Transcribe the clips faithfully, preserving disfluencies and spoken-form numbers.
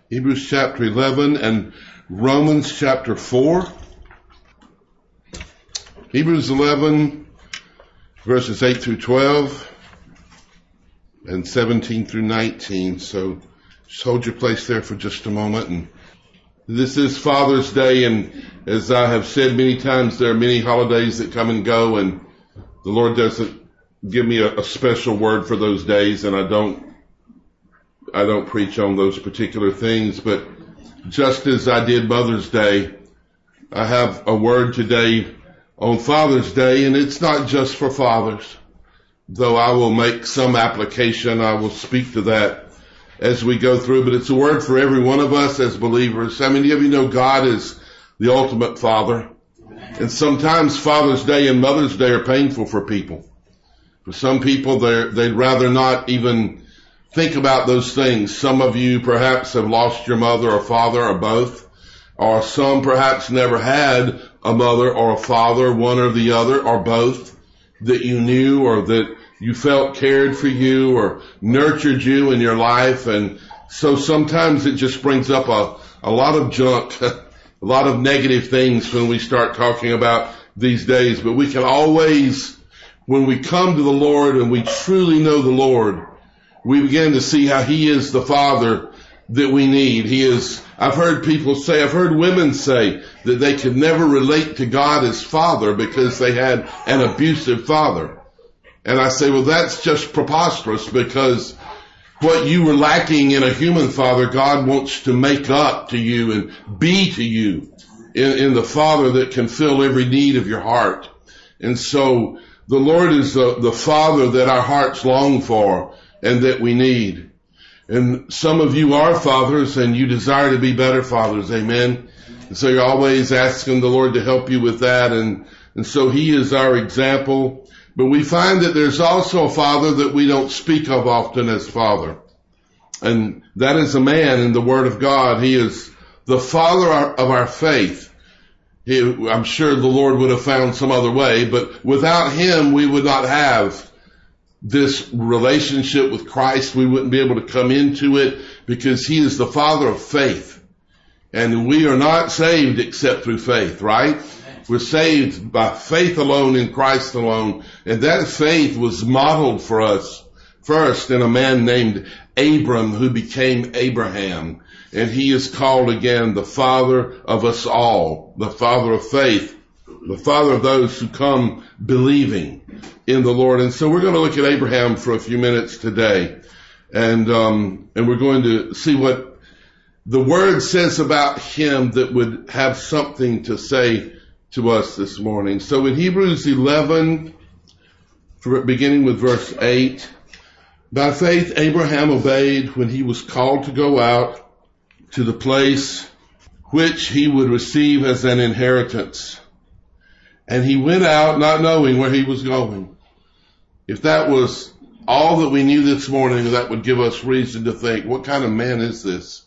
Hebrews chapter eleven and Romans chapter four. Hebrews eleven, verses eight through twelve and seventeen through nineteen. So just hold your place there for just a moment. And this is Father's Day, and as I have said many times, there are many holidays that come and go, and the Lord doesn't give me a, a special word for those days, and I don't I don't preach on those particular things. But just as I did Mother's Day, I have a word today on Father's Day, and it's not just for fathers, though I will make some application. I will speak to that as we go through, but it's a word for every one of us as believers. How many of you know God is the ultimate Father? And sometimes Father's Day and Mother's Day are painful for people. For some people, they'd rather not even think about those things. Some of you perhaps have lost your mother or father or both, or some perhaps never had a mother or a father, one or the other, or both, that you knew or that you felt cared for you or nurtured you in your life. And so sometimes it just brings up a, a lot of junk, a lot of negative things when we start talking about these days. But we can always, when we come to the Lord and we truly know the Lord, we begin to see how He is the Father that we need. He is, I've heard people say, I've heard women say that they could never relate to God as Father because they had an abusive father. And I say, well, that's just preposterous, because what you were lacking in a human father, God wants to make up to you and be to you in, in the Father that can fill every need of your heart. And so the Lord is the, the Father that our hearts long for and that we need. And some of you are fathers and you desire to be better fathers. Amen. And so you're always asking the Lord to help you with that. And, and so He is our example. But we find that there's also a Father that we don't speak of often as Father. And that is a man in the Word of God. He is the Father of our faith. He, I'm sure the Lord would have found some other way, but without Him we would not have this relationship with Christ. We wouldn't be able to come into it, because He is the Father of faith. And we are not saved except through faith, right? We're saved by faith alone in Christ alone. And that faith was modeled for us first in a man named Abram, who became Abraham. And he is called again the Father of us all, the Father of faith, the Father of those who come believing in the Lord. And so we're going to look at Abraham for a few minutes today. And, um, and we're going to see what the Word says about him that would have something to say to us this morning. So in Hebrews eleven, beginning with verse eight, by faith Abraham obeyed when he was called to go out to the place which he would receive as an inheritance. And he went out not knowing where he was going. If that was all that we knew this morning, that would give us reason to think, what kind of man is this?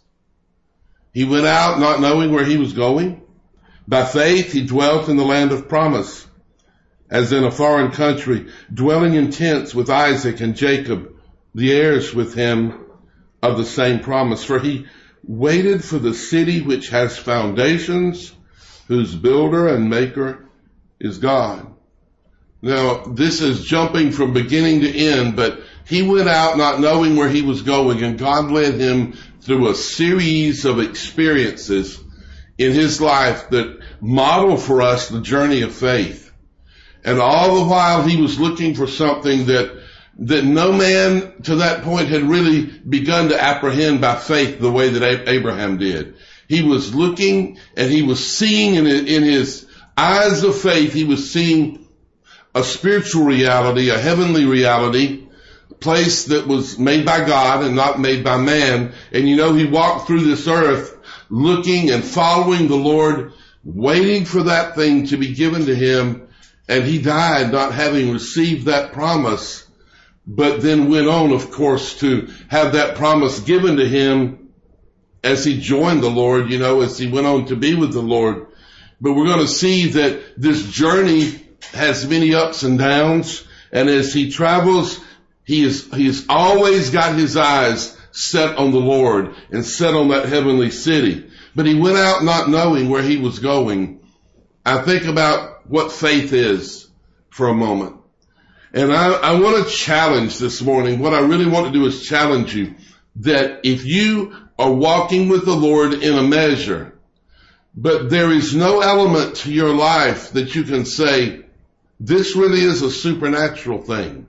He went out not knowing where he was going. By faith he dwelt in the land of promise, as in a foreign country, dwelling in tents with Isaac and Jacob, the heirs with him of the same promise. For he waited for the city which has foundations, whose builder and maker is God. Now, this is jumping from beginning to end, but he went out not knowing where he was going, and God led him through a series of experiences in his life that model for us the journey of faith. And all the while he was looking for something that that no man to that point had really begun to apprehend by faith the way that Abraham did. He was looking and he was seeing in, in his eyes of faith, he was seeing a spiritual reality, a heavenly reality, a place that was made by God and not made by man. And you know, he walked through this earth looking and following the Lord, waiting for that thing to be given to him. And he died not having received that promise, but then went on, of course, to have that promise given to him as he joined the Lord, you know, as he went on to be with the Lord. But we're going to see that this journey has many ups and downs. And as he travels, he is, he has always got his eyes set on the Lord and set on that heavenly city. But he went out not knowing where he was going. I think about what faith is for a moment. And I, I want to challenge this morning. What I really want to do is challenge you that if you are walking with the Lord in a measure, but there is no element to your life that you can say, this really is a supernatural thing.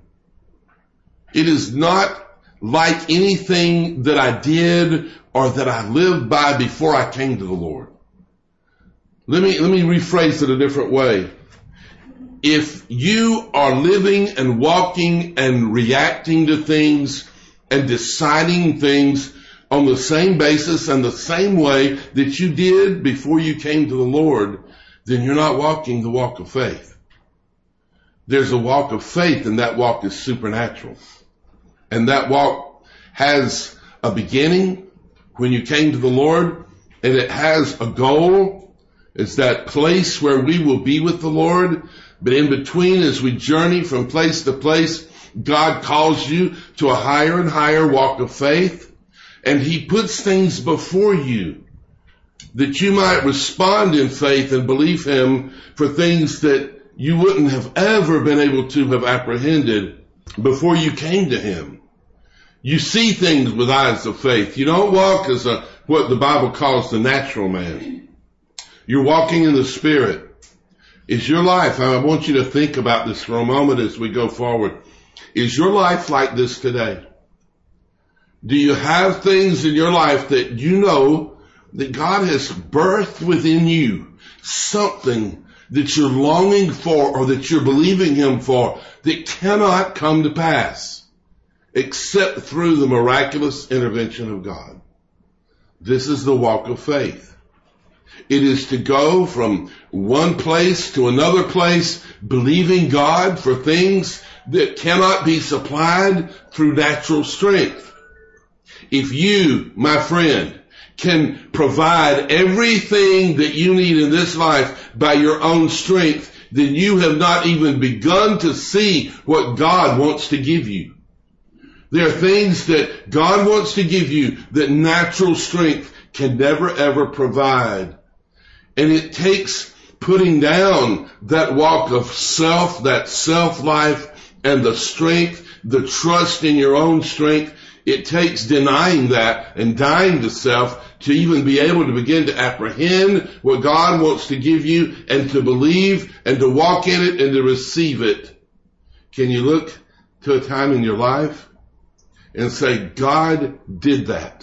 It is not like anything that I did or that I lived by before I came to the Lord. Let me, let me rephrase it a different way. If you are living and walking and reacting to things and deciding things on the same basis and the same way that you did before you came to the Lord, then you're not walking the walk of faith. There's a walk of faith, and that walk is supernatural. And that walk has a beginning when you came to the Lord, and it has a goal. It's that place where we will be with the Lord. But in between, as we journey from place to place, God calls you to a higher and higher walk of faith. And he puts things before you that you might respond in faith and believe him for things that you wouldn't have ever been able to have apprehended before you came to him. You see things with eyes of faith. You don't walk as a, what the Bible calls the natural man. You're walking in the Spirit. Is your life, I want you to think about this for a moment as we go forward. Is your life like this today? Do you have things in your life that you know that God has birthed within you? Something that you're longing for or that you're believing him for that cannot come to pass except through the miraculous intervention of God. This is the walk of faith. It is to go from one place to another place, believing God for things that cannot be supplied through natural strength. If you, my friend, can provide everything that you need in this life by your own strength, then you have not even begun to see what God wants to give you. There are things that God wants to give you that natural strength can never ever provide. And it takes putting down that walk of self, that self-life, and the strength, the trust in your own strength. It takes denying that and dying to self to even be able to begin to apprehend what God wants to give you and to believe and to walk in it and to receive it. Can you look to a time in your life and say, God did that?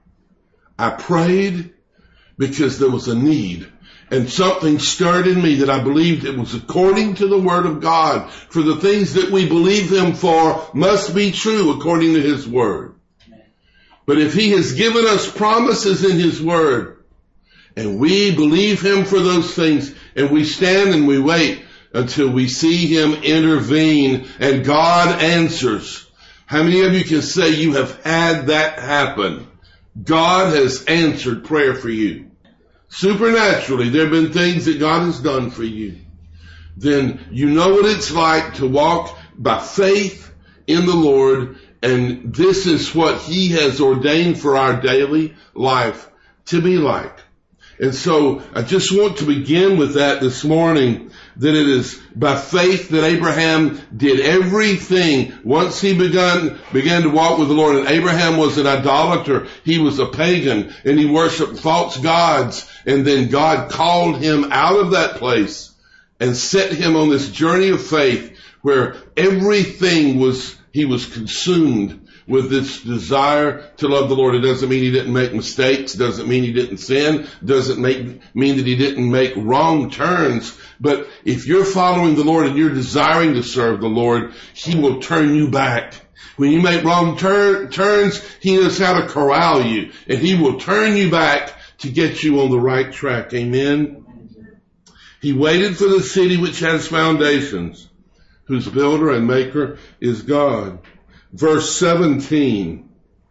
I prayed because there was a need. And something stirred in me that I believed it was according to the Word of God. For the things that we believe him for must be true according to his Word. But if he has given us promises in his Word, and we believe him for those things, and we stand and we wait until we see him intervene and God answers. How many of you can say you have had that happen? God has answered prayer for you. Supernaturally, there have been things that God has done for you. Then you know what it's like to walk by faith in the Lord, and this is what he has ordained for our daily life to be like. And so I just want to begin with that this morning, that it is by faith that Abraham did everything once he began, began to walk with the Lord. And Abraham was an idolater. He was a pagan and he worshiped false gods. And then God called him out of that place and set him on this journey of faith where everything was, he was consumed with this desire to love the Lord. It doesn't mean he didn't make mistakes. Doesn't mean he didn't sin. Doesn't make, mean that he didn't make wrong turns. But if you're following the Lord and you're desiring to serve the Lord, he will turn you back. When you make wrong tur- turns, he knows how to corral you. And he will turn you back to get you on the right track. Amen. He waited for the city which has foundations, whose builder and maker is God. Verse seventeen,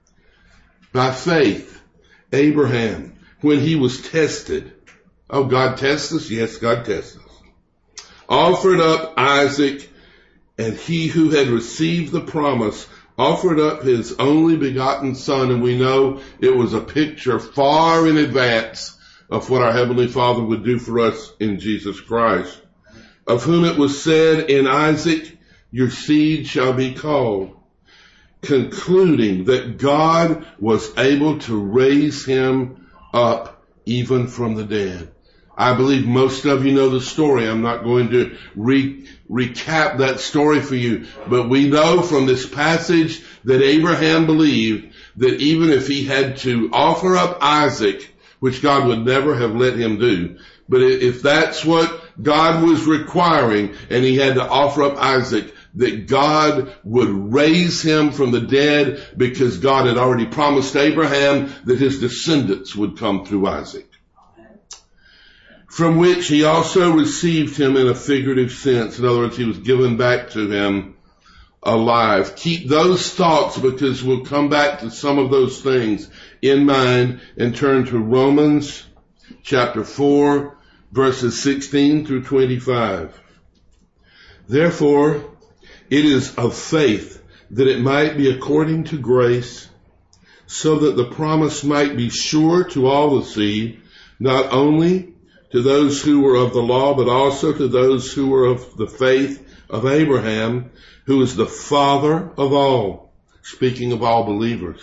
by faith, Abraham, when he was tested, oh, God tests us? Yes, God tests us. Offered up Isaac, and he who had received the promise offered up his only begotten Son, and we know it was a picture far in advance of what our Heavenly Father would do for us in Jesus Christ, of whom it was said, in Isaac your seed shall be called, concluding that God was able to raise him up even from the dead. I believe most of you know the story. I'm not going to re- recap that story for you, but we know from this passage that Abraham believed that even if he had to offer up Isaac, which God would never have let him do, but if that's what God was requiring and he had to offer up Isaac, that God would raise him from the dead because God had already promised Abraham that his descendants would come through Isaac. From which he also received him in a figurative sense. In other words, he was given back to him alive. Keep those thoughts, because we'll come back to some of those things, in mind, and turn to Romans chapter four, verses sixteen through twenty-five. Therefore, it is of faith that it might be according to grace, so that the promise might be sure to all the seed, not only to those who were of the law, but also to those who were of the faith of Abraham, who is the father of all, speaking of all believers.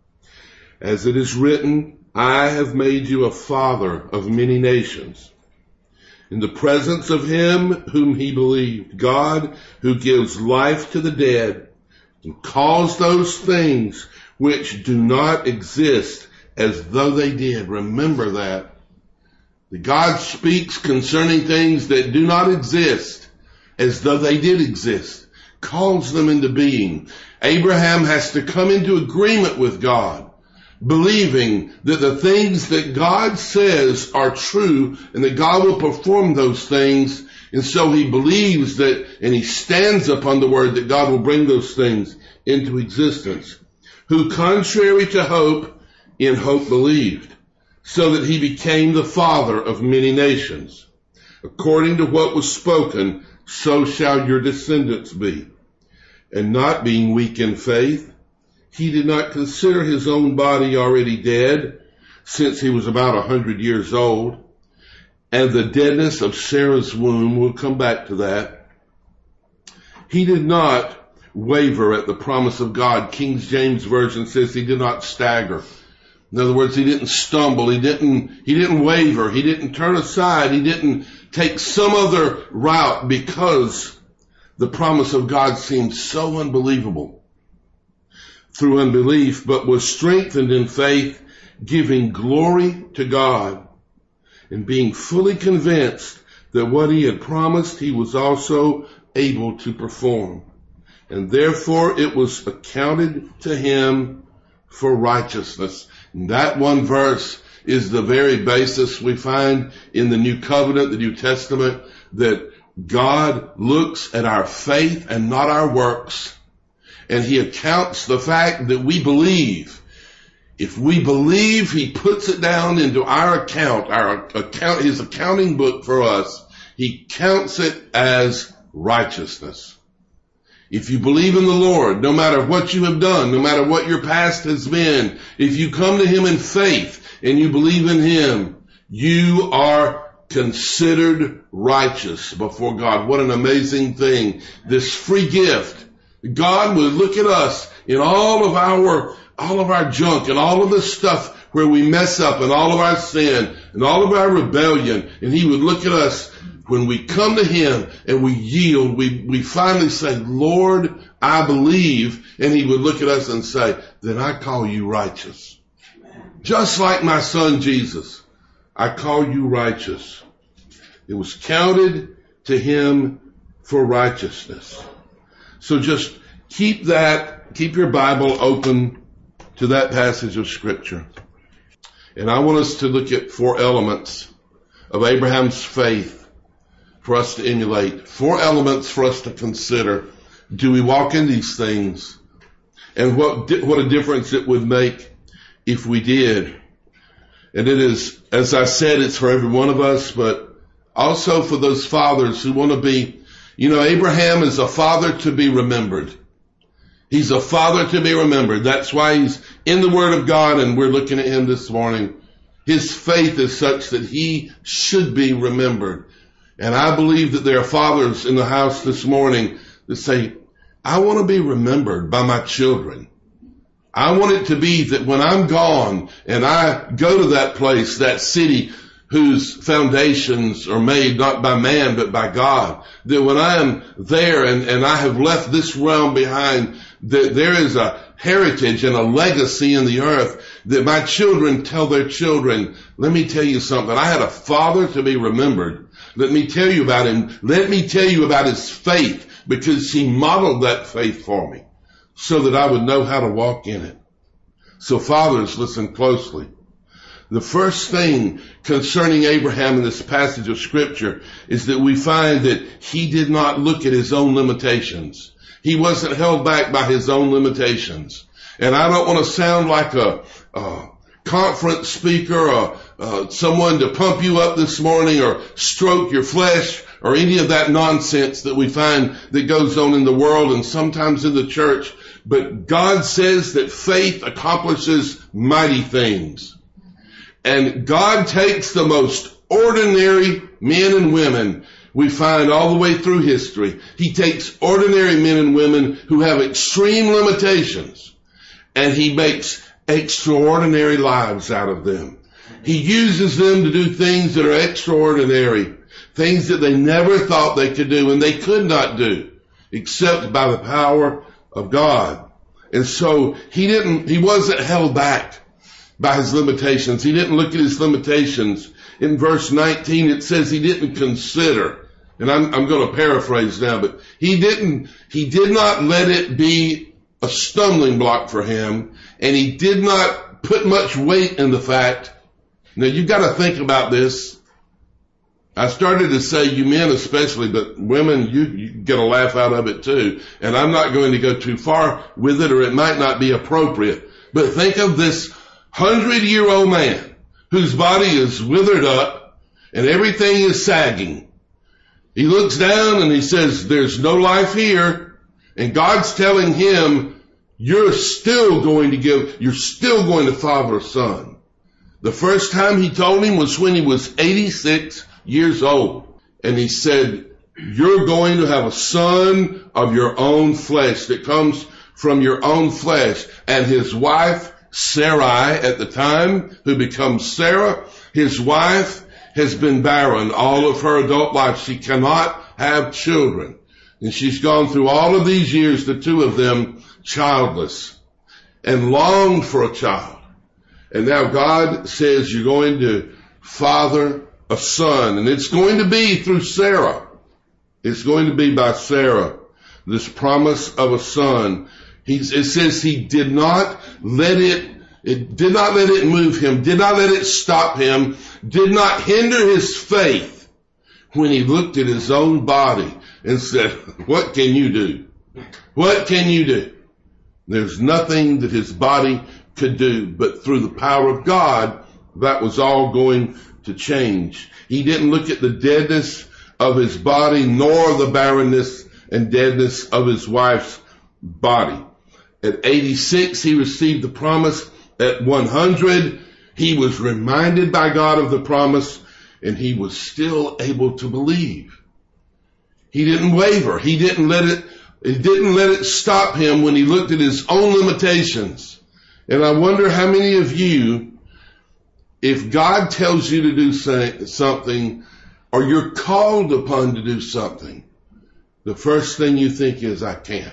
As it is written, I have made you a father of many nations, in the presence of him whom he believed, God, who gives life to the dead and calls those things which do not exist as though they did. Remember that. That God speaks concerning things that do not exist as though they did exist, calls them into being. Abraham has to come into agreement with God, believing that the things that God says are true and that God will perform those things. And so he believes that, and he stands upon the word that God will bring those things into existence. Who, contrary to hope, in hope believed, so that he became the father of many nations. According to what was spoken, so shall your descendants be. And not being weak in faith, he did not consider his own body already dead, since he was about a hundred years old, and the deadness of Sarah's womb, we'll come back to that. He did not waver at the promise of God. King James Version says he did not stagger. In other words, he didn't stumble, he didn't, he didn't waver, he didn't turn aside, he didn't take some other route because the promise of God seemed so unbelievable through unbelief, but was strengthened in faith, giving glory to God and being fully convinced that what he had promised he was also able to perform. And therefore it was accounted to him for righteousness. And that one verse is the very basis we find in the New Covenant, the New Testament, that God looks at our faith and not our works. And he accounts the fact that we believe. If we believe, he puts it down into our account, our account, his accounting book for us. He counts it as righteousness. If you believe in the Lord, no matter what you have done, no matter what your past has been, if you come to him in faith and you believe in him, you are considered righteous before God. What an amazing thing. This free gift. God would look at us in all of our, all of our junk and all of the stuff where we mess up and all of our sin and all of our rebellion. And he would look at us when we come to him and we yield, we, we finally say, Lord, I believe. And he would look at us and say, then I call you righteous. Just like my son Jesus, I call you righteous. It was counted to him for righteousness. So just keep that, keep your Bible open to that passage of Scripture. And I want us to look at four elements of Abraham's faith for us to emulate. Four elements for us to consider. Do we walk in these things? And what, what a difference it would make if we did. And it is, as I said, it's for every one of us, but also for those fathers who want to be, you know, Abraham is a father to be remembered. He's a father to be remembered. That's why he's in the Word of God, and we're looking at him this morning. His faith is such that he should be remembered. And I believe that there are fathers in the house this morning that say, I want to be remembered by my children. I want it to be that when I'm gone and I go to that place, that city whose foundations are made not by man but by God, that when I am there and, and I have left this realm behind, that there is a heritage and a legacy in the earth that my children tell their children, let me tell you something. I had a father to be remembered. Let me tell you about him. Let me tell you about his faith, because he modeled that faith for me so that I would know how to walk in it. So fathers, listen closely. The first thing concerning Abraham in this passage of scripture is that we find that he did not look at his own limitations. He wasn't held back by his own limitations. And I don't want to sound like a, a conference speaker or uh, someone to pump you up this morning or stroke your flesh or any of that nonsense that we find that goes on in the world and sometimes in the church. But God says that faith accomplishes mighty things. And God takes the most ordinary men and women we find all the way through history. He takes ordinary men and women who have extreme limitations, and he makes extraordinary lives out of them. He uses them to do things that are extraordinary, things that they never thought they could do, and they could not do, except by the power of God. And so he didn't, he wasn't held back by his limitations. He didn't look at his limitations. In verse nineteen, it says he didn't consider, and I'm, I'm going to paraphrase now, but he didn't, he did not let it be a stumbling block for him, and he did not put much weight in the fact. Now you've got to think about this. I started to say you men especially, but women, you, you get a laugh out of it too. And I'm not going to go too far with it, or it might not be appropriate. But think of this hundred-year-old man whose body is withered up and everything is sagging. He looks down and he says, there's no life here. And God's telling him, you're still going to give, you're still going to father a son. The first time he told him was when he was eighty-six years old. And he said, you're going to have a son of your own flesh that comes from your own flesh. And his wife, Sarai at the time, who becomes Sarah, his wife has been barren all of her adult life. She cannot have children. And she's gone through all of these years, the two of them, childless, and longed for a child. And now God says you're going to father a son, and it's going to be through Sarah. It's going to be by Sarah, this promise of a son. He's, it says he did not let it, it did not let it move him, did not let it stop him, did not hinder his faith when he looked at his own body and said, what can you do? What can you do? There's nothing that his body could do, but through the power of God, that was all going to change. He didn't look at the deadness of his body, nor the barrenness and deadness of his wife's body. At eighty-six, he received the promise. At one hundred, he was reminded by God of the promise, and he was still able to believe. He didn't waver. He didn't let it, it didn't let it stop him when he looked at his own limitations. And I wonder how many of you, if God tells you to do something, or you're called upon to do something, the first thing you think is, I can't.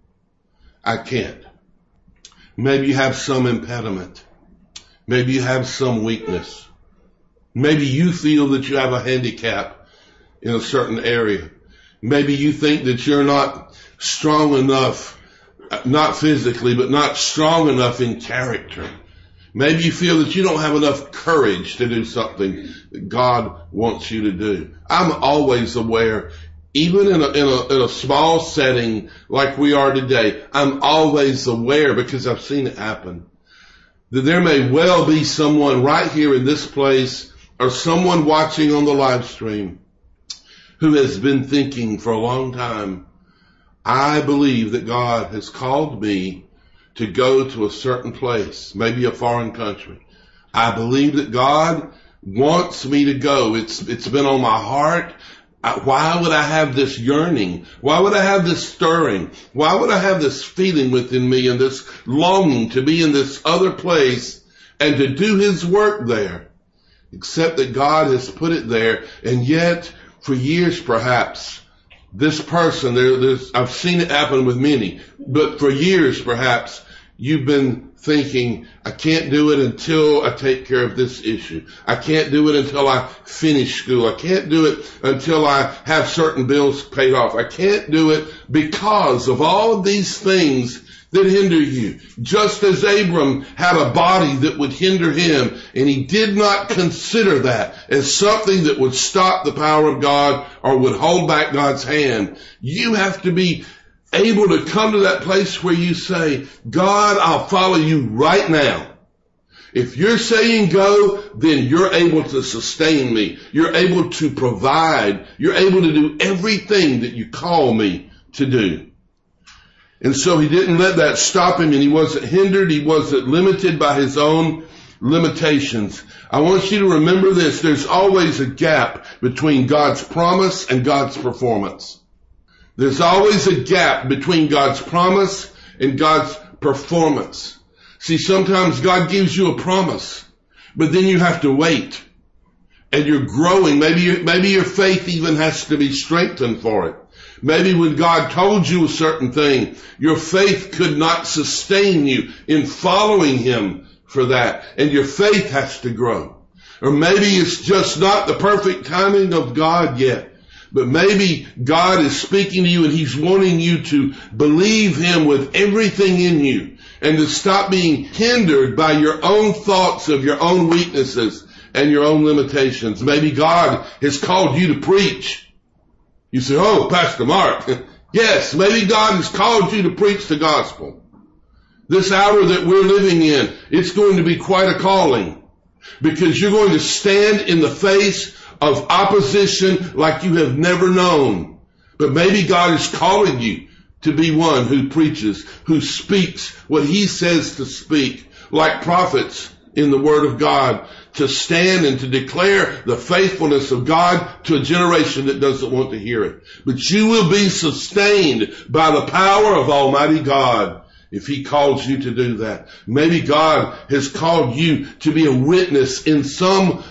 I can't. Maybe you have some impediment. Maybe you have some weakness. Maybe you feel that you have a handicap in a certain area. Maybe you think that you're not strong enough, not physically, but not strong enough in character. Maybe you feel that you don't have enough courage to do something that God wants you to do. I'm always aware, even in a, in a, in a small setting like we are today, I'm always aware, because I've seen it happen, that there may well be someone right here in this place or someone watching on the live stream who has been thinking for a long time, I believe that God has called me to go to a certain place, maybe a foreign country. I believe that God wants me to go. It's, it's been on my heart. I, why would I have this yearning? Why would I have this stirring? Why would I have this feeling within me and this longing to be in this other place and to do His work there? Except that God has put it there, and yet for years perhaps, this person, there, there's, I've seen it happen with many, but for years perhaps, you've been thinking, I can't do it until I take care of this issue. I can't do it until I finish school. I can't do it until I have certain bills paid off. I can't do it because of all of these things that hinder you. Just as Abram had a body that would hinder him, and he did not consider that as something that would stop the power of God or would hold back God's hand, you have to be able to come to that place where you say, God, I'll follow you right now. If you're saying go, then you're able to sustain me. You're able to provide. You're able to do everything that you call me to do. And so he didn't let that stop him, and he wasn't hindered. He wasn't limited by his own limitations. I want you to remember this. There's always a gap between God's promise and God's performance. There's always a gap between God's promise and God's performance. See, sometimes God gives you a promise, but then you have to wait. And you're growing. Maybe, you, maybe your faith even has to be strengthened for it. Maybe when God told you a certain thing, your faith could not sustain you in following Him for that. And your faith has to grow. Or maybe it's just not the perfect timing of God yet. But maybe God is speaking to you and He's wanting you to believe Him with everything in you and to stop being hindered by your own thoughts of your own weaknesses and your own limitations. Maybe God has called you to preach. You say, oh, Pastor Mark. Yes, maybe God has called you to preach the gospel. This hour that we're living in, it's going to be quite a calling, because you're going to stand in the face of opposition like you have never known. But maybe God is calling you to be one who preaches, who speaks what He says to speak, like prophets in the Word of God, to stand and to declare the faithfulness of God to a generation that doesn't want to hear it. But you will be sustained by the power of Almighty God if He calls you to do that. Maybe God has called you to be a witness in some,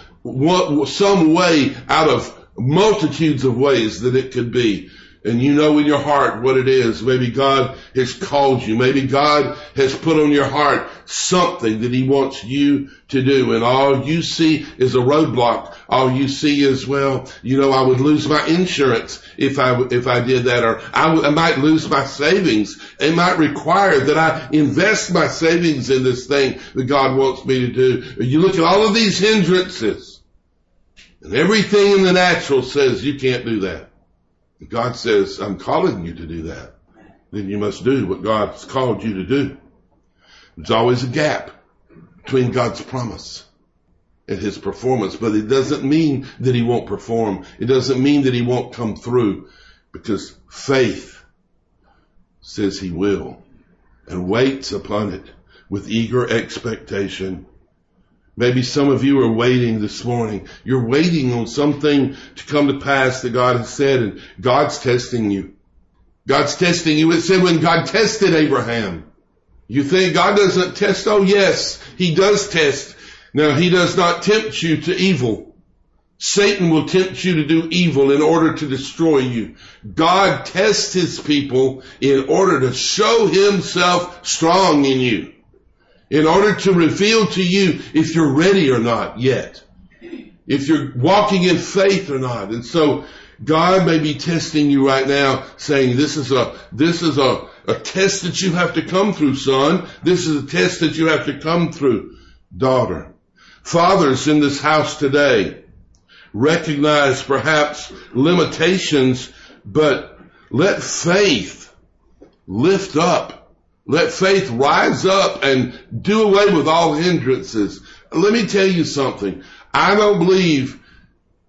some way out of multitudes of ways that it could be. And you know in your heart what it is. Maybe God has called you. Maybe God has put on your heart something that He wants you to do. And all you see is a roadblock. All you see is, well, you know, I would lose my insurance if I, if I did that. Or I, w- I might lose my savings. It might require that I invest my savings in this thing that God wants me to do. You look at all of these hindrances, and everything in the natural says you can't do that. God says, I'm calling you to do that. Then you must do what God's called you to do. There's always a gap between God's promise and His performance, but it doesn't mean that He won't perform. It doesn't mean that He won't come through, because faith says He will and waits upon it with eager expectation. Maybe some of you are waiting this morning. You're waiting on something to come to pass that God has said, and God's testing you. God's testing you. It said when God tested Abraham. You think God doesn't test? Oh yes, He does test. Now He does not tempt you to evil. Satan will tempt you to do evil in order to destroy you. God tests His people in order to show Himself strong in you, in order to reveal to you if you're ready or not yet, if you're walking in faith or not. And so God may be testing you right now, saying, this is a, this is a, a test that you have to come through, son. This is a test that you have to come through, daughter. Fathers in this house today recognize perhaps limitations, but let faith lift up. Let faith rise up and do away with all hindrances. Let me tell you something. I don't believe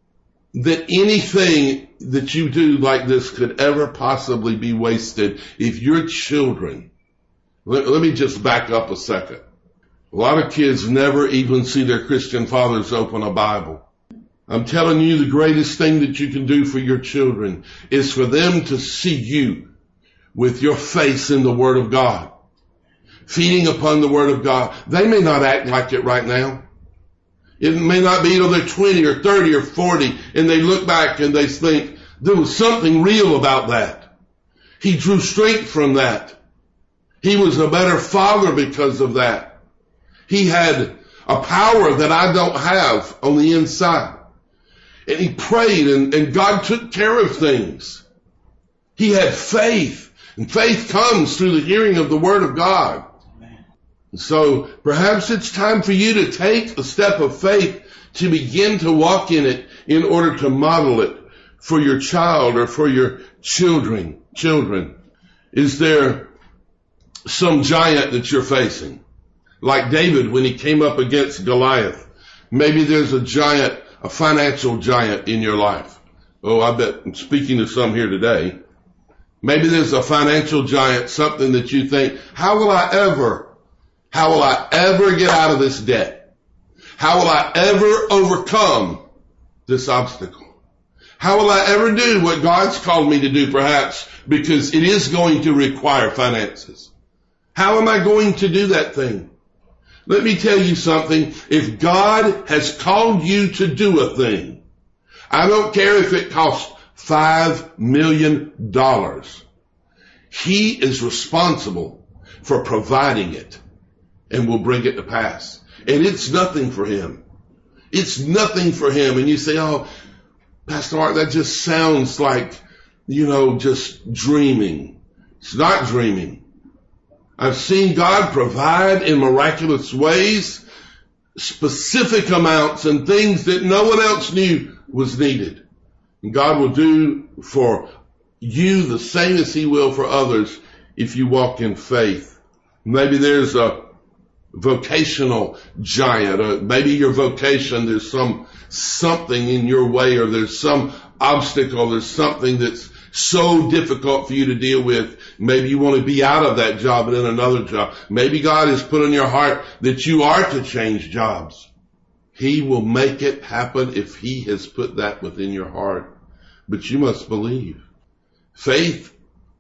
that anything that you do like this could ever possibly be wasted if your children, let, let me just back up a second. A lot of kids never even see their Christian fathers open a Bible. I'm telling you, the greatest thing that you can do for your children is for them to see you with your face in the Word of God, feeding upon the Word of God. They may not act like it right now. It may not be till they're twenty or thirty or forty and they look back and they think there was something real about that. He drew strength from that. He was a better father because of that. He had a power that I don't have on the inside. And he prayed and, and God took care of things. He had faith, and faith comes through the hearing of the Word of God. So perhaps it's time for you to take a step of faith to begin to walk in it in order to model it for your child or for your children. Children, is there some giant that you're facing? Like David when he came up against Goliath. Maybe there's a giant, a financial giant in your life. Oh, I bet I'm speaking to some here today. Maybe there's a financial giant, something that you think, how will I ever How will I ever get out of this debt? How will I ever overcome this obstacle? How will I ever do what God's called me to do, perhaps, because it is going to require finances? How am I going to do that thing? Let me tell you something. If God has called you to do a thing, I don't care if it costs five million dollars. He is responsible for providing it and will bring it to pass. And it's nothing for him. It's nothing for him. And you say, oh, Pastor Mark, that just sounds like, you know, just dreaming. It's not dreaming. I've seen God provide in miraculous ways specific amounts and things that no one else knew was needed. And God will do for you the same as he will for others if you walk in faith. Maybe there's a vocational giant, or maybe your vocation, there's some something in your way, or there's some obstacle, there's something that's so difficult for you to deal with. Maybe you want to be out of that job and in another job. Maybe God has put in your heart that you are to change jobs. He will make it happen if he has put that within your heart. But you must believe. Faith,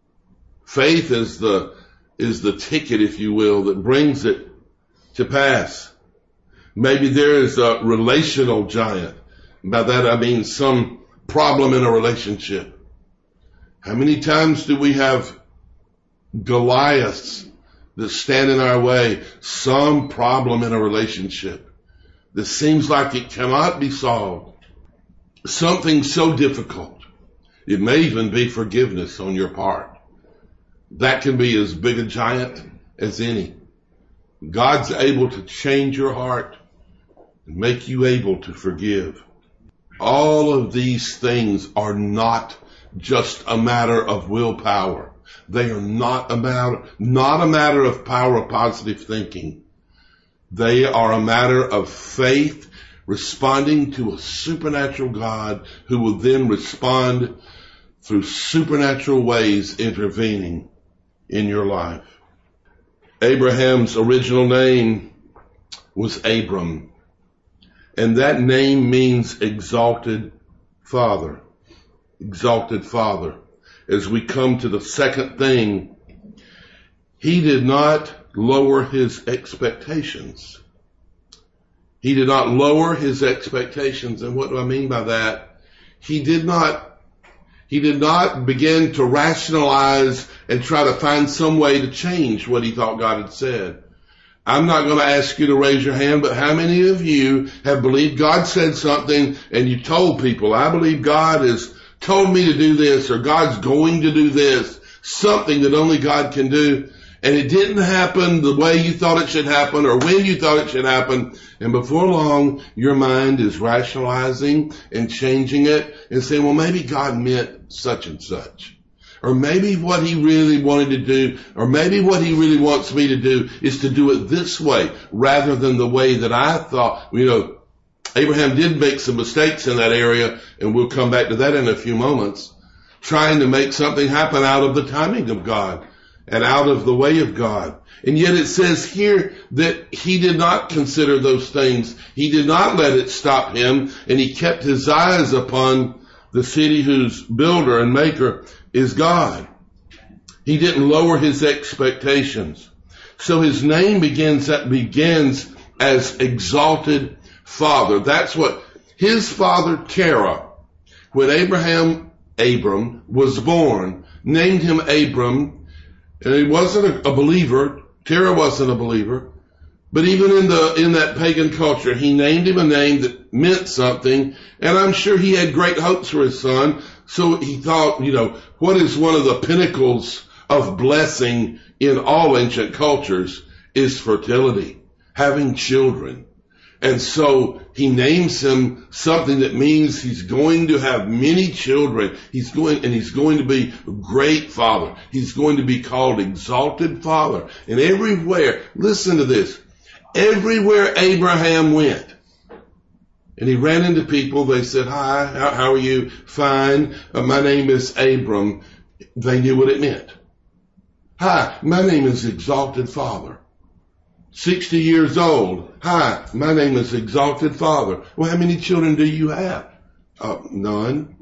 faith is the, is the ticket, if you will, that brings it to pass. Maybe there is a relational giant. By that I mean some problem in a relationship. How many times do we have Goliaths that stand in our way? Some problem in a relationship that seems like it cannot be solved. Something so difficult. It may even be forgiveness on your part. That can be as big a giant as any. God's able to change your heart and make you able to forgive. All of these things are not just a matter of willpower. They are not a matter, not a matter of power of positive thinking. They are a matter of faith responding to a supernatural God who will then respond through supernatural ways intervening in your life. Abraham's original name was Abram, and that name means exalted father. Exalted father. As we come to the second thing, he did not lower his expectations. He did not lower his expectations. And what do I mean by that? He did not He did not begin to rationalize and try to find some way to change what he thought God had said. I'm not going to ask you to raise your hand, but how many of you have believed God said something and you told people, I believe God has told me to do this, or God's going to do this, something that only God can do, and it didn't happen the way you thought it should happen or when you thought it should happen, and before long your mind is rationalizing and changing it and saying, well, maybe God meant such and such, or maybe what he really wanted to do, or maybe what he really wants me to do is to do it this way rather than the way that I thought. You know, Abraham did make some mistakes in that area, and we'll come back to that in a few moments, trying to make something happen out of the timing of God and out of the way of God. And yet it says here that he did not consider those things. He did not let it stop him, and he kept his eyes upon the city whose builder and maker is God. He didn't lower his expectations. So his name begins, that begins as Exalted Father. That's what his father Terah, when Abraham, Abram, was born, named him Abram, and he wasn't a, a believer. Terah wasn't a believer. But even in the, in that pagan culture, he named him a name that meant something. And I'm sure he had great hopes for his son. So he thought, you know, what is one of the pinnacles of blessing in all ancient cultures is fertility, having children. And so he names him something that means he's going to have many children. He's going, and he's going to be a great father. He's going to be called Exalted Father. And everywhere, listen to this, everywhere Abraham went, and he ran into people, they said, hi, how, how are you? Fine. Uh, my name is Abram. They knew what it meant. Hi, my name is Exalted Father. sixty years old. Hi, my name is Exalted Father. Well, how many children do you have? Uh, none.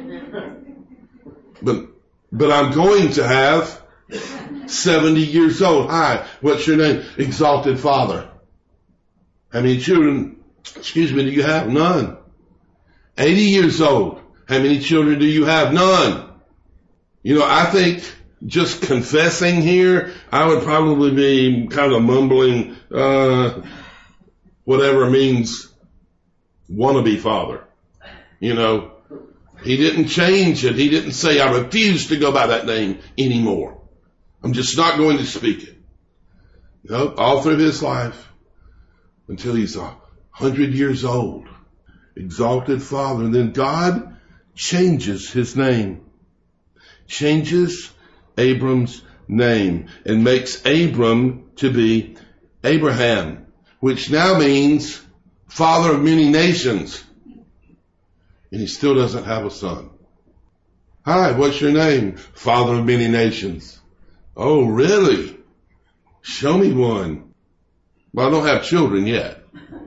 But, but I'm going to have seventy years old. Hi, what's your name? Exalted Father. How many children, excuse me, do you have? None. eighty years old. How many children do you have? None. You know, I think just confessing here, I would probably be kind of mumbling, uh, whatever means wannabe father. You know, he didn't change it. He didn't say, I refuse to go by that name anymore. I'm just not going to speak it. Nope, all through his life until he's a hundred years old. Exalted Father. And then God changes his name. Changes Abram's name and makes Abram to be Abraham, which now means father of many nations. And he still doesn't have a son. Hi, what's your name? Father of many nations. Oh, really? Show me one. Well, I don't have children yet.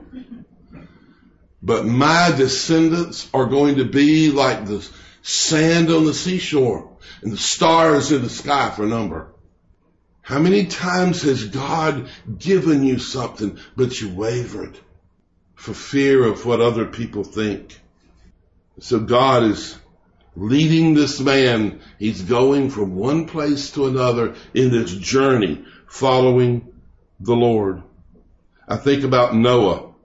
But my descendants are going to be like the sand on the seashore and the stars in the sky for number. How many times has God given you something, but you wavered for fear of what other people think? So God is leading this man. He's going from one place to another in this journey, following the Lord. I think about Noah, one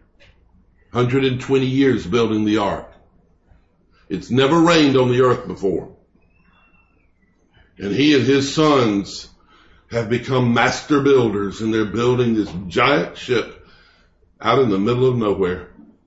hundred twenty years building the ark. It's never rained on the earth before. And he and his sons have become master builders, and they're building this giant ship out in the middle of nowhere.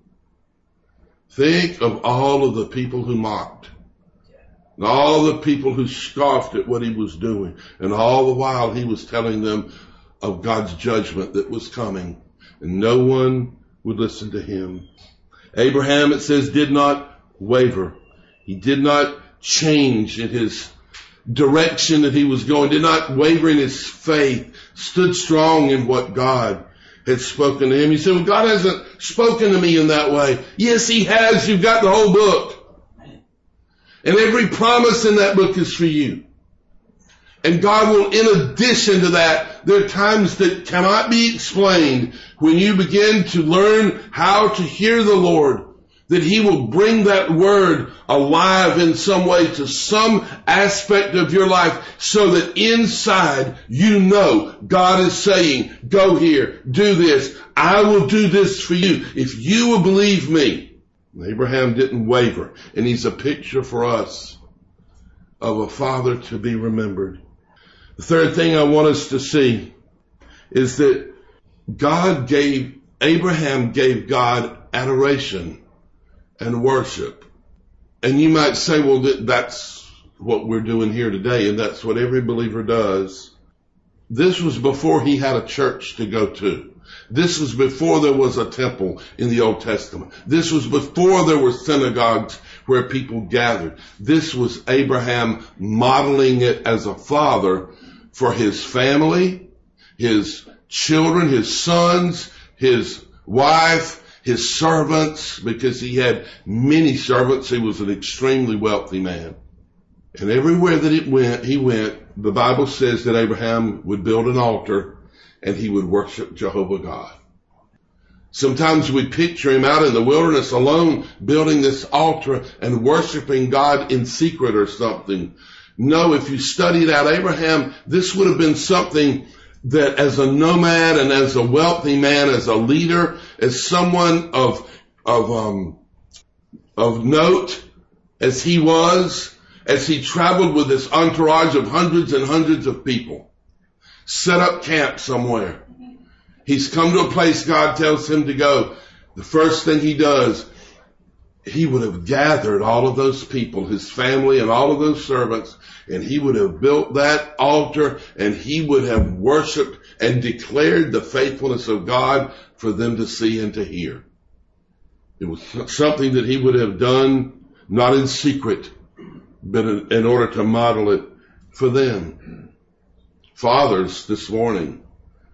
Think of all of the people who mocked, and all the people who scoffed at what he was doing, and all the while he was telling them of God's judgment that was coming, and no one would listen to him. Abraham, it says, did not waver. He did not change in his direction that he was going, did not waver in his faith, stood strong in what God had spoken to him. He said, well, God hasn't spoken to me in that way. Yes, he has. You've got the whole book. And every promise in that book is for you. And God will, in addition to that, there are times that cannot be explained when you begin to learn how to hear the Lord, that he will bring that word alive in some way to some aspect of your life so that inside you know God is saying, go here, do this. I will do this for you if you will believe me. Abraham didn't waver, and he's a picture for us of a father to be remembered. The third thing I want us to see is that God gave, Abraham gave God adoration and worship. And you might say, well, that's what we're doing here today, and that's what every believer does. This was before he had a church to go to. This was before there was a temple in the Old Testament. This was before there were synagogues where people gathered. This was Abraham modeling it as a father for his family, his children, his sons, his wife, his servants, because he had many servants. He was an extremely wealthy man. And everywhere that it went, he went, the Bible says that Abraham would build an altar and he would worship Jehovah God. Sometimes we picture him out in the wilderness alone, building this altar and worshiping God in secret or something. No, if you studied out Abraham, this would have been something that as a nomad and as a wealthy man, as a leader, as someone of, of, um, of note, as he was, as he traveled with this entourage of hundreds and hundreds of people, set up camp somewhere. He's come to a place God tells him to go. The first thing he does, he would have gathered all of those people, his family and all of those servants, and he would have built that altar and he would have worshiped and declared the faithfulness of God for them to see and to hear. It was something that he would have done, not in secret, but in order to model it for them. Fathers, this morning,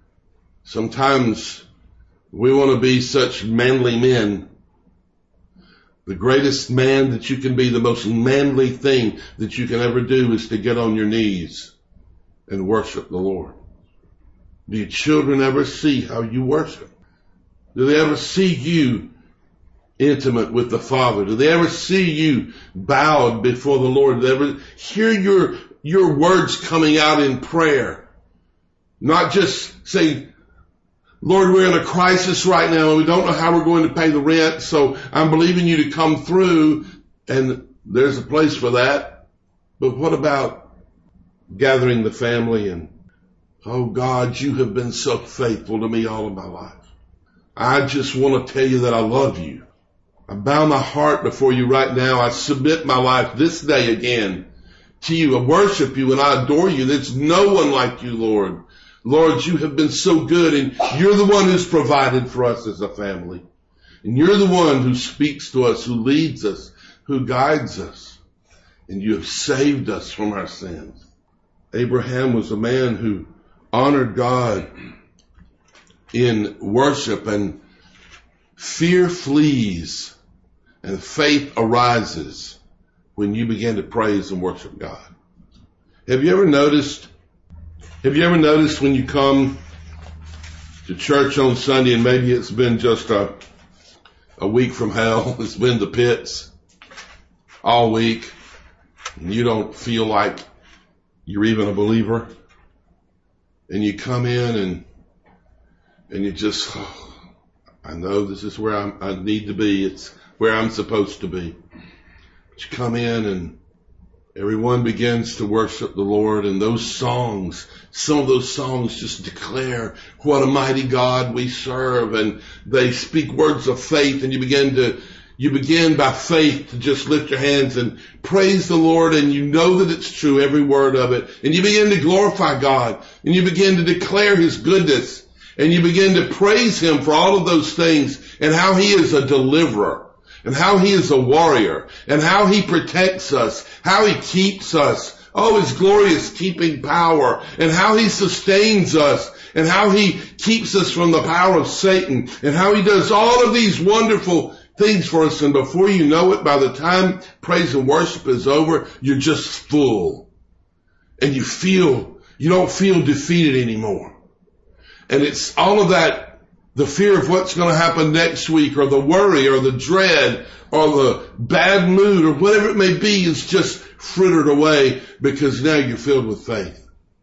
sometimes we want to be such manly men. The greatest man that you can be, the most manly thing that you can ever do is to get on your knees and worship the Lord. Do your children ever see how you worship? Do they ever see you intimate with the Father? Do they ever see you bowed before the Lord? Do they ever hear your, your words coming out in prayer? Not just saying, Lord, we're in a crisis right now and we don't know how we're going to pay the rent, so I'm believing you to come through, and there's a place for that. But what about gathering the family and, oh God, you have been so faithful to me all of my life. I just want to tell you that I love you. I bow my heart before you right now. I submit my life this day again to you. I worship you and I adore you. There's no one like you, Lord. Lord, you have been so good, and you're the one who's provided for us as a family. And you're the one who speaks to us, who leads us, who guides us. And you have saved us from our sins. Abraham was a man who honored God in worship, and fear flees and faith arises when you begin to praise and worship God. Have you ever noticed Have you ever noticed when you come to church on Sunday, and maybe it's been just a, a week from hell, it's been the pits all week, and you don't feel like you're even a believer, and you come in and and you just, oh, I know this is where I'm, I need to be, it's where I'm supposed to be. But you come in and everyone begins to worship the Lord, and those songs, some of those songs just declare what a mighty God we serve, and they speak words of faith, and you begin to, you begin by faith to just lift your hands and praise the Lord, and you know that it's true, every word of it, and you begin to glorify God, and you begin to declare His goodness, and you begin to praise Him for all of those things, and how He is a deliverer, and how He is a warrior, and how He protects us, how He keeps us, oh, His glorious keeping power, and how He sustains us, and how He keeps us from the power of Satan, and how He does all of these wonderful things for us. And before you know it, by the time praise and worship is over, you're just full. And you feel, you don't feel defeated anymore. And it's all of that, the fear of what's going to happen next week, or the worry, or the dread, or the bad mood, or whatever it may be, is just frittered away, because now you're filled with faith.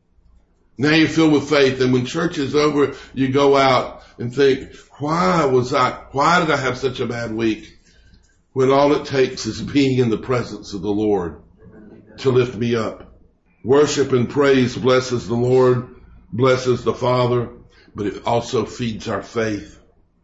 Now you're filled with faith, and when church is over, you go out and think, why was I, why did I have such a bad week? When all it takes is being in the presence of the Lord to lift me up. Worship and praise blesses the Lord, blesses the Father, but it also feeds our faith.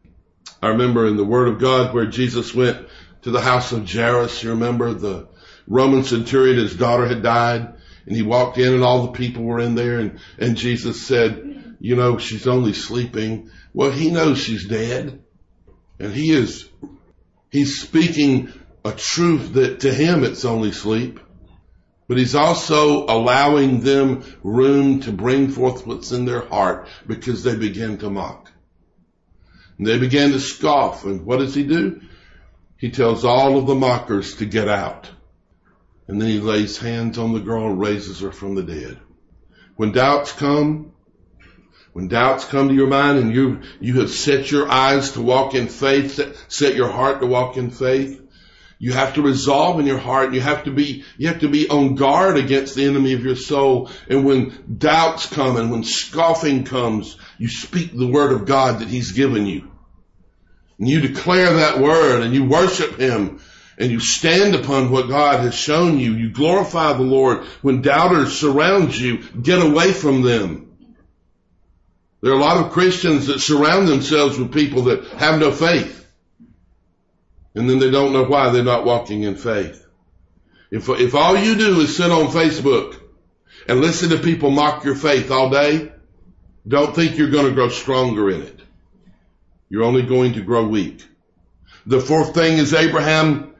I remember in the Word of God where Jesus went to the house of Jairus. You remember the Roman centurion, his daughter had died, and he walked in and all the people were in there, and, and Jesus said, you know, she's only sleeping. Well, he knows she's dead. And he is, he's speaking a truth that to him it's only sleep. But he's also allowing them room to bring forth what's in their heart, because they begin to mock. And they began to scoff. And what does he do? He tells all of the mockers to get out. And then he lays hands on the girl and raises her from the dead. When doubts come, when doubts come to your mind and you, you have set your eyes to walk in faith, set, set your heart to walk in faith, you have to resolve in your heart. You have to be, you have to be on guard against the enemy of your soul. And when doubts come and when scoffing comes, you speak the word of God that he's given you. And you declare that word and you worship him and you stand upon what God has shown you. You glorify the Lord. When doubters surround you, get away from them. There are a lot of Christians that surround themselves with people that have no faith. And then they don't know why they're not walking in faith. If, if all you do is sit on Facebook and listen to people mock your faith all day, don't think you're going to grow stronger in it. You're only going to grow weak. The fourth thing is Abraham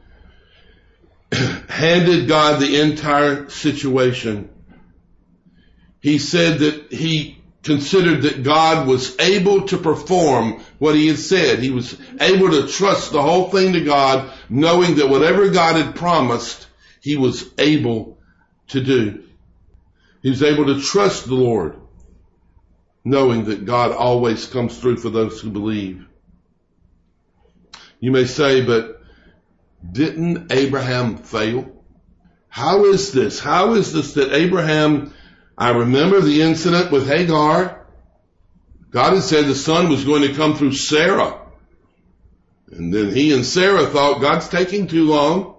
handed God the entire situation. He said that he considered that God was able to perform what he had said. He was able to trust the whole thing to God, knowing that whatever God had promised, he was able to do. He was able to trust the Lord, knowing that God always comes through for those who believe. You may say, but didn't Abraham fail? How is this? How is this that Abraham, I remember the incident with Hagar. God had said the son was going to come through Sarah. And then he and Sarah thought God's taking too long.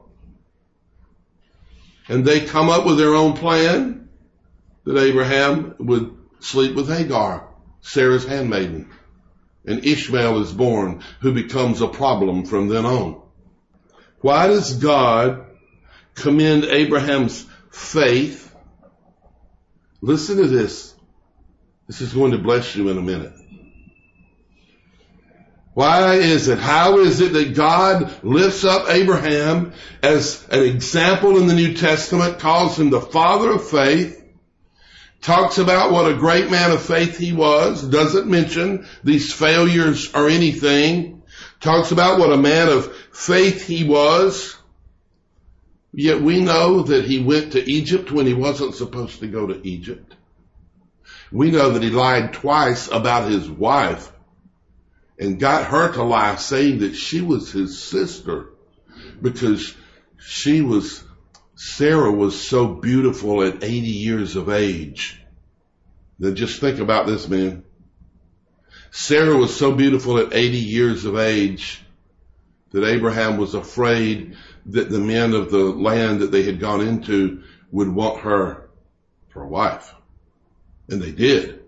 And they come up with their own plan that Abraham would sleep with Hagar, Sarah's handmaiden. And Ishmael is born, who becomes a problem from then on. Why does God commend Abraham's faith? Listen to this. This is going to bless you in a minute. Why is it? How is it that God lifts up Abraham as an example in the New Testament, calls him the father of faith, talks about what a great man of faith he was, doesn't mention these failures or anything, talks about what a man of faith he was, yet we know that he went to Egypt when he wasn't supposed to go to Egypt. We know that he lied twice about his wife and got her to lie, saying that she was his sister because she was, Sarah was so beautiful at eighty years of age. Now just think about this, man. Sarah was so beautiful at eighty years of age that Abraham was afraid that the men of the land that they had gone into would want her for a wife. And they did.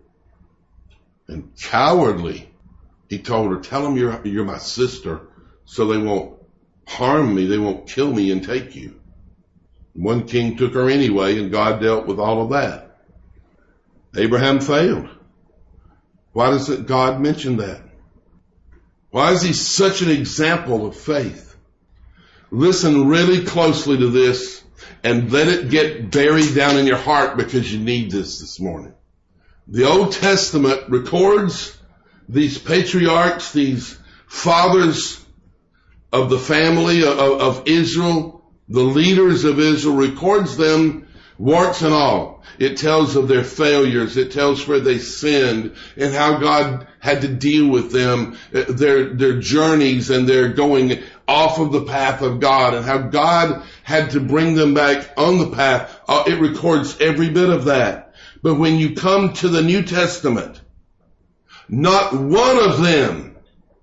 And cowardly, he told her, tell them you're, you're my sister so they won't harm me, they won't kill me and take you. One king took her anyway, and God dealt with all of that. Abraham failed. Why does it, God mention that? Why is he such an example of faith? Listen really closely to this and let it get buried down in your heart, because you need this this morning. The Old Testament records these patriarchs, these fathers of the family of, of Israel, the leaders of Israel, records them warts and all. It tells of their failures. It tells where they sinned and how God had to deal with them, their, their journeys and their going off of the path of God, and how God had to bring them back on the path. Uh, it records every bit of that. But when you come to the New Testament, not one of them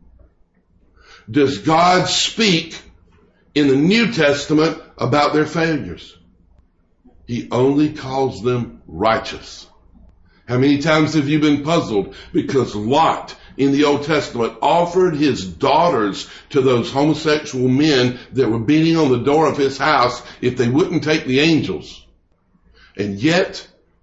does God speak in the New Testament about their failures. He only calls them righteous. How many times have you been puzzled? Because Lot in the Old Testament offered his daughters to those homosexual men that were beating on the door of his house if they wouldn't take the angels. And yet,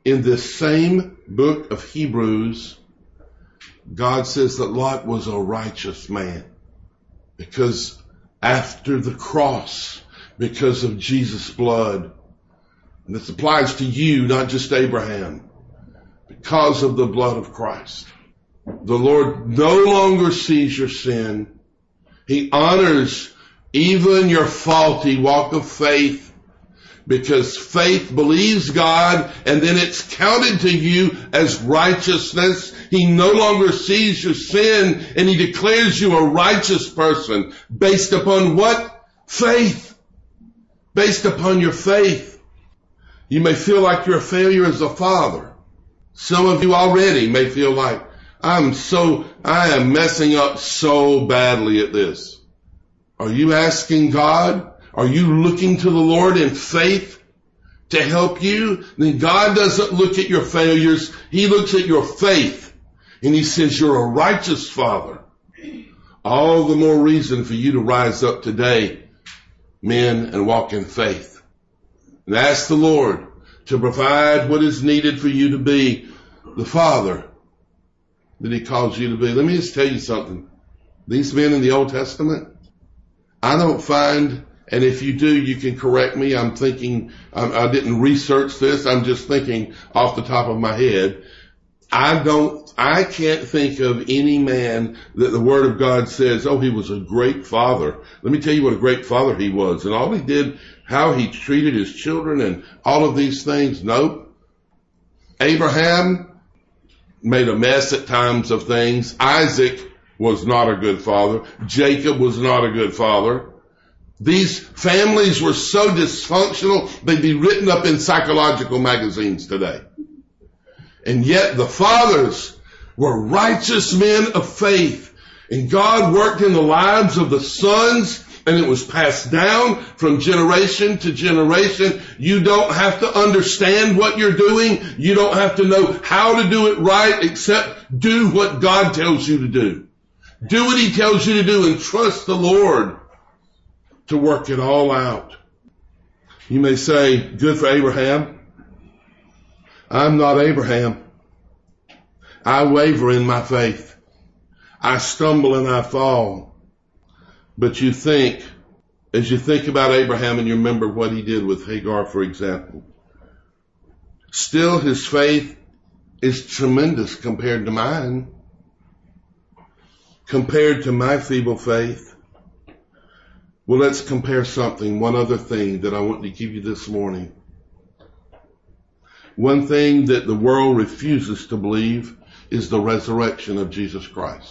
in this same book of Hebrews, God says that Lot was a righteous man because after the cross, because of Jesus' blood, and this applies to you, not just Abraham, because of the blood of Christ, the Lord no longer sees your sin. He honors even your faulty walk of faith, because faith believes God and then it's counted to you as righteousness. He no longer sees your sin and he declares you a righteous person based upon what? Faith. Based upon your faith. You may feel like you're a failure as a father. Some of you already may feel like, I'm so, I am messing up so badly at this. Are you asking God? Are you looking to the Lord in faith to help you? Then God doesn't look at your failures. He looks at your faith. And he says, you're a righteous father. All the more reason for you to rise up today, men, and walk in faith. And ask the Lord to provide what is needed for you to be the father that he calls you to be. Let me just tell you something. These men in the Old Testament, I don't find, and if you do, you can correct me. I'm thinking, I'm, I didn't research this. I'm just thinking off the top of my head. I don't, I can't think of any man that the Word of God says, oh, he was a great father. Let me tell you what a great father he was. And all he did, how he treated his children and all of these things. Nope. Abraham made a mess at times of things. Isaac was not a good father. Jacob was not a good father. These families were so dysfunctional, they'd be written up in psychological magazines today. And yet the fathers were righteous men of faith. And God worked in the lives of the sons, and it was passed down from generation to generation. You don't have to understand what you're doing. You don't have to know how to do it right, except do what God tells you to do. Do what he tells you to do and trust the Lord to work it all out. You may say, good for Abraham. I'm not Abraham. I waver in my faith. I stumble and I fall. But you think, as you think about Abraham and you remember what he did with Hagar, for example, still his faith is tremendous compared to mine, compared to my feeble faith. Well, let's compare something, one other thing that I want to give you this morning. One thing that the world refuses to believe is the resurrection of Jesus Christ.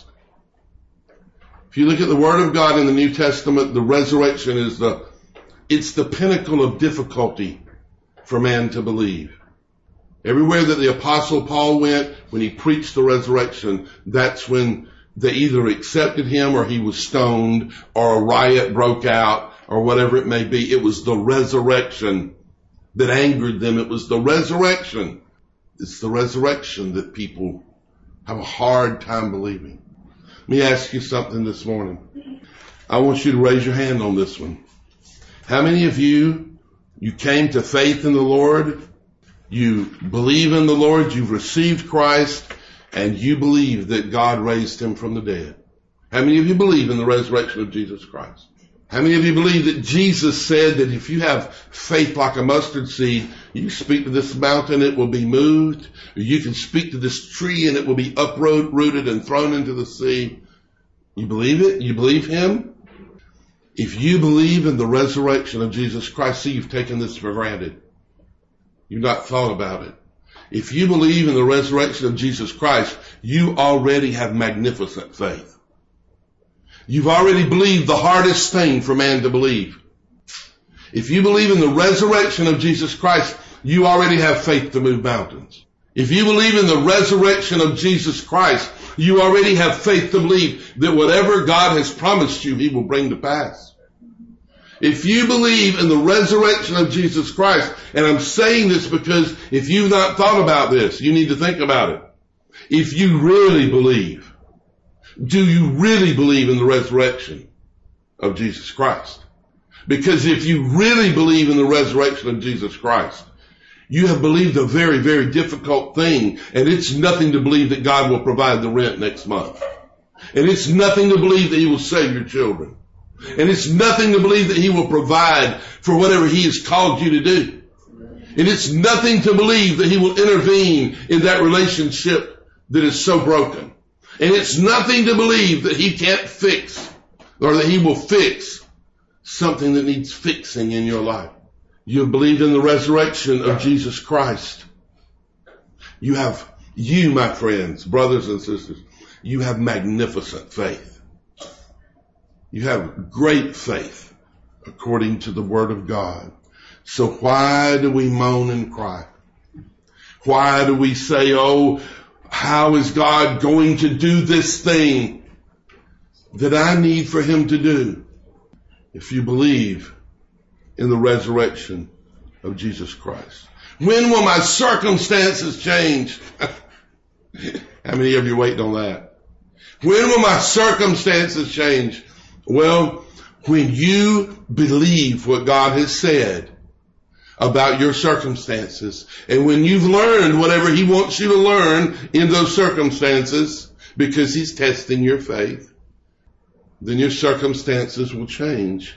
If you look at the Word of God in the New Testament, the resurrection is the, it's the pinnacle of difficulty for man to believe. Everywhere that the Apostle Paul went, when he preached the resurrection, that's when they either accepted him or he was stoned or a riot broke out or whatever it may be. It was the resurrection that angered them. It was the resurrection. It's the resurrection that people have a hard time believing. Let me ask you something this morning. I want you to raise your hand on this one. How many of you, you came to faith in the Lord, you believe in the Lord, you've received Christ, and you believe that God raised him from the dead? How many of you believe in the resurrection of Jesus Christ? How many of you believe that Jesus said that if you have faith like a mustard seed, you speak to this mountain, it will be moved, or you can speak to this tree and it will be uprooted and thrown into the sea? You believe it? You believe him? If you believe in the resurrection of Jesus Christ, see, you've taken this for granted. You've not thought about it. If you believe in the resurrection of Jesus Christ, you already have magnificent faith. You've already believed the hardest thing for man to believe. If you believe in the resurrection of Jesus Christ, you already have faith to move mountains. If you believe in the resurrection of Jesus Christ, you already have faith to believe that whatever God has promised you, he will bring to pass. If you believe in the resurrection of Jesus Christ, and I'm saying this because if you've not thought about this, you need to think about it. If you really believe, do you really believe in the resurrection of Jesus Christ? Because if you really believe in the resurrection of Jesus Christ, You have believed a very, very difficult thing, and it's nothing to believe that God will provide the rent next month. And it's nothing to believe that he will save your children. And it's nothing to believe that he will provide for whatever he has called you to do. And it's nothing to believe that he will intervene in that relationship that is so broken. And it's nothing to believe that he can't fix or that he will fix something that needs fixing in your life. You have believed in the resurrection of Jesus Christ. You have, you, my friends, brothers and sisters, you have magnificent faith. You have great faith according to the Word of God. So why do we moan and cry? Why do we say, oh, how is God going to do this thing that I need for him to do? If you believe in the resurrection of Jesus Christ. When will my circumstances change? How many of you are waiting on that? When will my circumstances change? Well, when you believe what God has said about your circumstances, and when you've learned whatever he wants you to learn in those circumstances, because he's testing your faith, then your circumstances will change.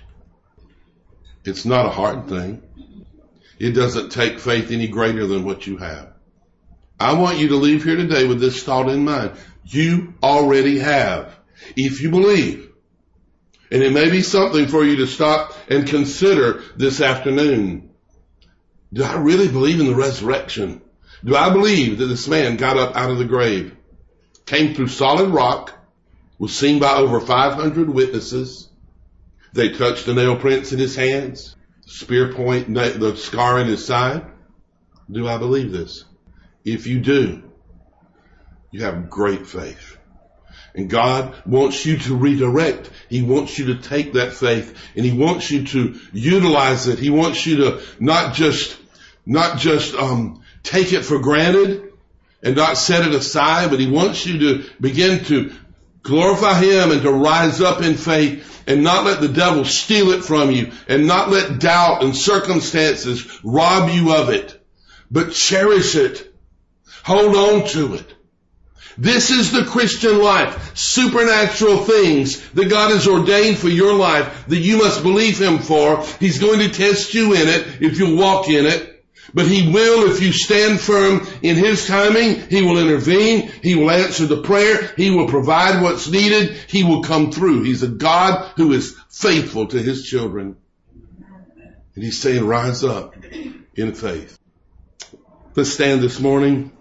It's not a hard thing. It doesn't take faith any greater than what you have. I want you to leave here today with this thought in mind. You already have, if you believe. And it may be something for you to stop and consider this afternoon. Do I really believe in the resurrection? Do I believe that this man got up out of the grave, came through solid rock, was seen by over five hundred witnesses? They touched the nail prints in his hands, spear point, the scar in his side. Do I believe this? If you do, you have great faith. And God wants you to redirect. He wants you to take that faith and he wants you to utilize it. He wants you to not just, not just, um, take it for granted and not set it aside, but he wants you to begin to glorify him and to rise up in faith and not let the devil steal it from you and not let doubt and circumstances rob you of it, but cherish it. Hold on to it. This is the Christian life. Supernatural things that God has ordained for your life that you must believe him for. He's going to test you in it if you walk in it. But he will, if you stand firm in his timing, he will intervene. He will answer the prayer. He will provide what's needed. He will come through. He's a God who is faithful to his children. And he's saying, rise up in faith. Let's stand this morning.